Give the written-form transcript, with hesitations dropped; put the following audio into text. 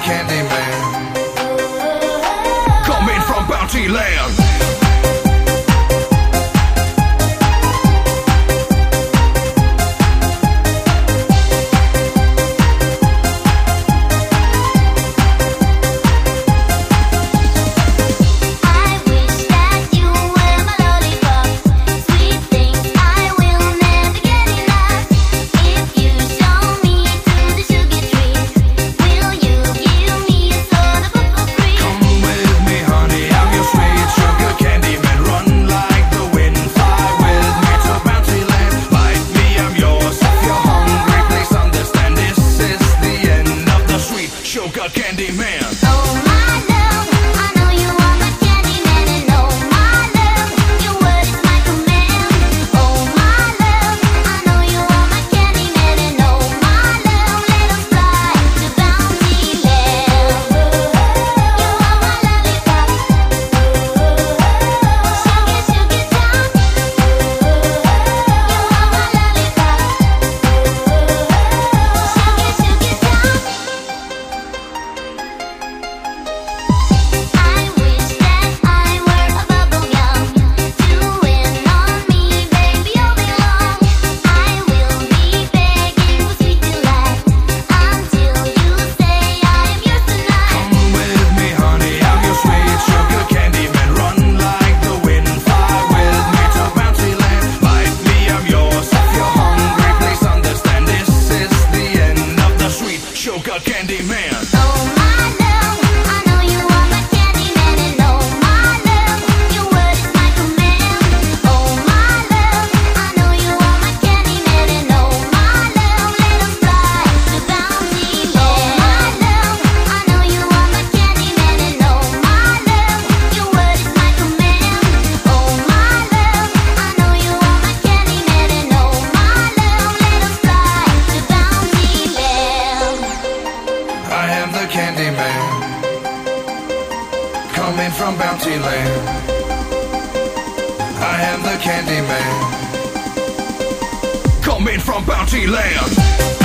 Candy Man, coming from Bounty Land. Sugar Candy Man. Oh my love, I know you are my candy man, and oh my love, your word is my command. Oh my love, I know you are my candy man, and oh my love, let us fly to Bounty Land. You are my lollipop, sugar sugar town. You are my lollipop, sugar sugar town. I wish that I were a bubble gum, chewing on me, baby, all day long. I will be begging for sweet delight until you say I am yours tonight. Come with me, honey, I'm your sweet sugar candy man. Run like the wind, fly with me to Bounty Land. Like me, I'm yours. If you're hungry, please understand this is the end of the sweet sugar candy man. Oh my love, I know you are my candy man, and oh my love, your word is my command. Oh my love, I know you are my candy man, and oh my love, let us fly to Bounty Land. Oh my love, I know you are my candy man, and oh my love, your word is my command. Oh my love, I know you are my candy man, and oh my love, let us fly to Bounty Land. I am the Candy Man, coming from Bounty Land. I am the Candy Man, coming from Bounty Land.